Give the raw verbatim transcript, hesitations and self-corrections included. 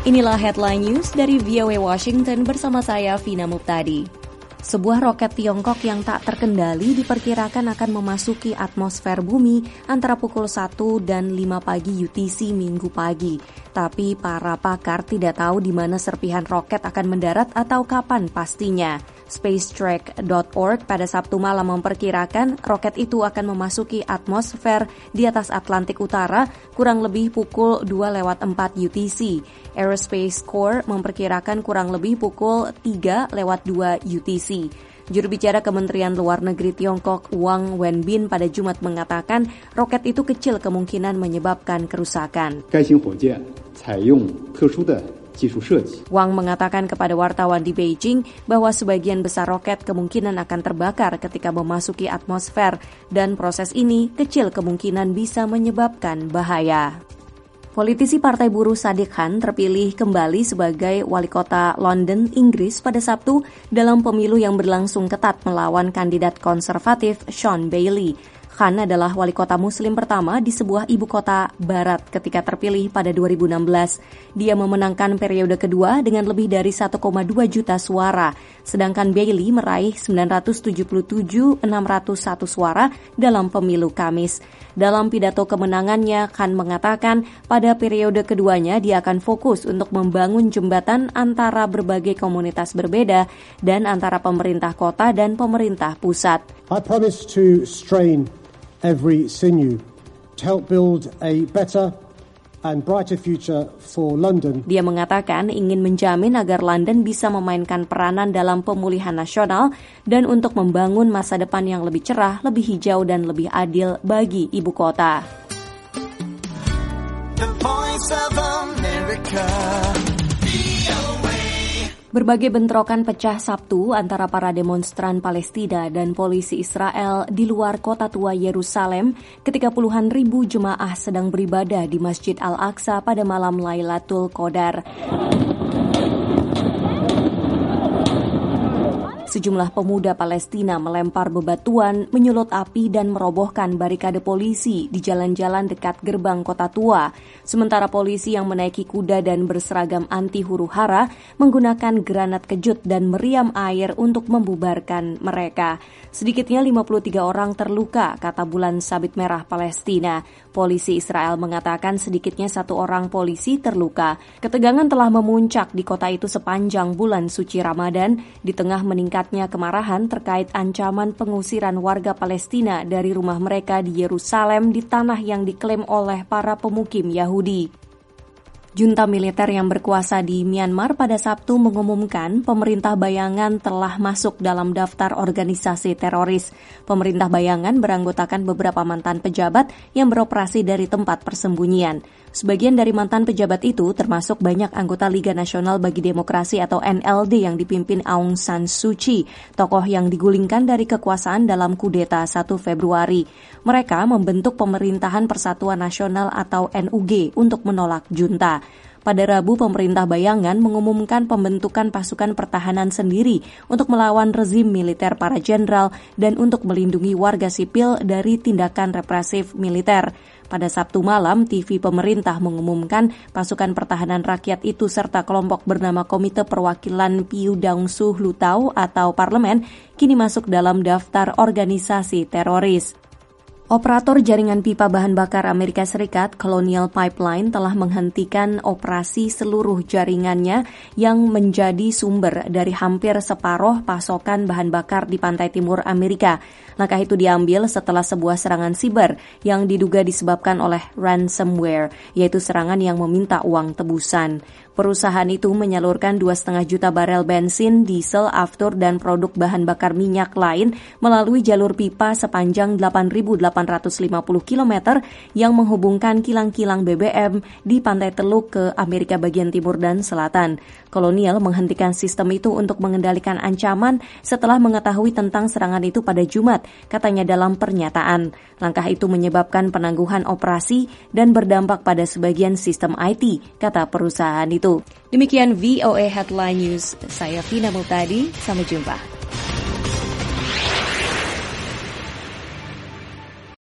Inilah Headline News dari V O A Washington bersama saya, Vina Muptadi. Sebuah roket Tiongkok yang tak terkendali diperkirakan akan memasuki atmosfer bumi antara pukul satu dan lima pagi U T C Minggu pagi. Tapi para pakar tidak tahu di mana serpihan roket akan mendarat atau kapan pastinya. Spacetrack dot org pada Sabtu malam memperkirakan roket itu akan memasuki atmosfer di atas Atlantik Utara kurang lebih pukul dua lewat empat U T C. Aerospace Corps memperkirakan kurang lebih pukul tiga lewat dua U T C. Juru bicara Kementerian Luar Negeri Tiongkok Wang Wenbin pada Jumat mengatakan roket itu kecil kemungkinan menyebabkan kerusakan. Wang mengatakan kepada wartawan di Beijing bahwa sebagian besar roket kemungkinan akan terbakar ketika memasuki atmosfer dan proses ini kecil kemungkinan bisa menyebabkan bahaya. Politisi Partai Buruh Sadiq Khan terpilih kembali sebagai wali kota London, Inggris pada Sabtu dalam pemilu yang berlangsung ketat melawan kandidat konservatif Sean Bailey. Khan adalah wali kota muslim pertama di sebuah ibu kota barat ketika terpilih pada dua ribu enam belas. Dia memenangkan periode kedua dengan lebih dari satu koma dua juta suara, sedangkan Bailey meraih sembilan ratus tujuh puluh tujuh ribu enam ratus satu suara dalam pemilu Kamis. Dalam pidato kemenangannya, Khan mengatakan pada periode keduanya dia akan fokus untuk membangun jembatan antara berbagai komunitas berbeda dan antara pemerintah kota dan pemerintah pusat. I promise to strain every sinew to help build a better and brighter future for London. Dia mengatakan ingin menjamin agar London bisa memainkan peranan dalam pemulihan nasional dan untuk membangun masa depan yang lebih cerah, lebih hijau dan lebih adil bagi ibu kota. The Voice of America. Berbagai bentrokan pecah Sabtu antara para demonstran Palestina dan polisi Israel di luar kota tua Yerusalem ketika puluhan ribu jemaah sedang beribadah di Masjid Al-Aqsa pada malam Lailatul Qadar. Sejumlah pemuda Palestina melempar bebatuan, menyulut api dan merobohkan barikade polisi di jalan-jalan dekat gerbang kota tua. Sementara polisi yang menaiki kuda dan berseragam anti huru-hara menggunakan granat kejut dan meriam air untuk membubarkan mereka. Sedikitnya lima puluh tiga orang terluka, kata Bulan Sabit Merah Palestina. Polisi Israel mengatakan sedikitnya satu orang polisi terluka. Ketegangan telah memuncak di kota itu sepanjang bulan suci Ramadan di tengah meningkatnya kemarahan terkait ancaman pengusiran warga Palestina dari rumah mereka di Yerusalem di tanah yang diklaim oleh para pemukim Yahudi. Junta militer yang berkuasa di Myanmar pada Sabtu mengumumkan pemerintah bayangan telah masuk dalam daftar organisasi teroris. Pemerintah bayangan beranggotakan beberapa mantan pejabat yang beroperasi dari tempat persembunyian. Sebagian dari mantan pejabat itu termasuk banyak anggota Liga Nasional Bagi Demokrasi atau N L D yang dipimpin Aung San Suu Kyi, tokoh yang digulingkan dari kekuasaan dalam kudeta satu Februari. Mereka membentuk Pemerintahan Persatuan Nasional atau N U G untuk menolak junta. Pada Rabu, pemerintah bayangan mengumumkan pembentukan pasukan pertahanan sendiri untuk melawan rezim militer para jenderal dan untuk melindungi warga sipil dari tindakan represif militer. Pada Sabtu malam, T V pemerintah mengumumkan pasukan pertahanan rakyat itu serta kelompok bernama Komite Perwakilan Piu Daung Su Lutau atau Parlemen kini masuk dalam daftar organisasi teroris. Operator jaringan pipa bahan bakar Amerika Serikat, Colonial Pipeline, telah menghentikan operasi seluruh jaringannya yang menjadi sumber dari hampir separuh pasokan bahan bakar di pantai timur Amerika. Langkah itu diambil setelah sebuah serangan siber yang diduga disebabkan oleh ransomware, yaitu serangan yang meminta uang tebusan. Perusahaan itu menyalurkan dua koma lima juta barel bensin, diesel, aftur, dan produk bahan bakar minyak lain melalui jalur pipa sepanjang delapan ribu delapan ratus lima puluh kilometer yang menghubungkan kilang-kilang B B M di Pantai Teluk ke Amerika bagian timur dan selatan. Colonial menghentikan sistem itu untuk mengendalikan ancaman setelah mengetahui tentang serangan itu pada Jumat, katanya dalam pernyataan. Langkah itu menyebabkan penangguhan operasi dan berdampak pada sebagian sistem I T, kata perusahaan itu. Demikian V O A Headline News, saya Vina Muptadi, sampai jumpa.